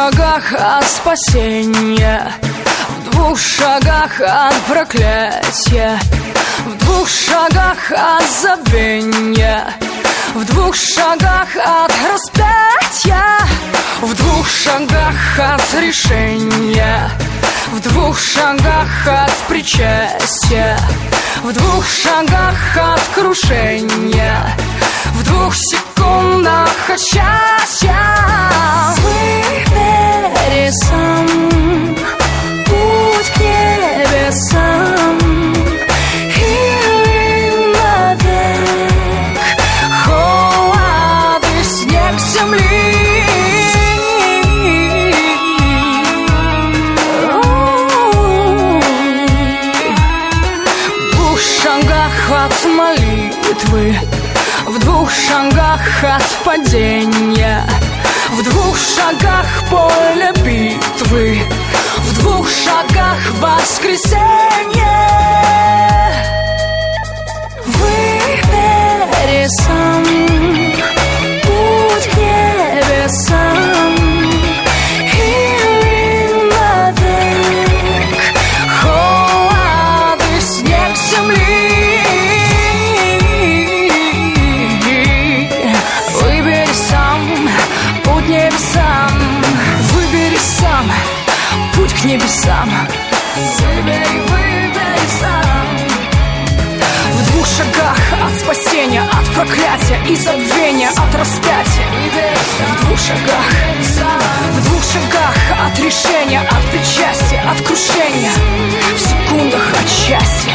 шагах от спасения, в 2 шагах от проклятия, в 2 шагах от забвения, в 2 шагах от распятия, в 2 шагах от решения, в 2 шагах от причастия, в 2 шагах от крушения, в 2 секундах от счастья. Выбери сам путь к небесам или навек холод и снег земли. В 2 шагах от молитвы, в 2 шагах от падения, в 2 шагах поле битвы, в 2 шагах воскресенье. Выбери сам путь к небесам или навек холод и снег земли. Выбери сам путь к небесам, выбери сам путь к небесам. Выбери сам. В 2 шагах от спасения, от проклятия и забвения, от распятия. В 2 шагах, в 2 шагах от решения, от причастия, от крушения, в секундах от счастья.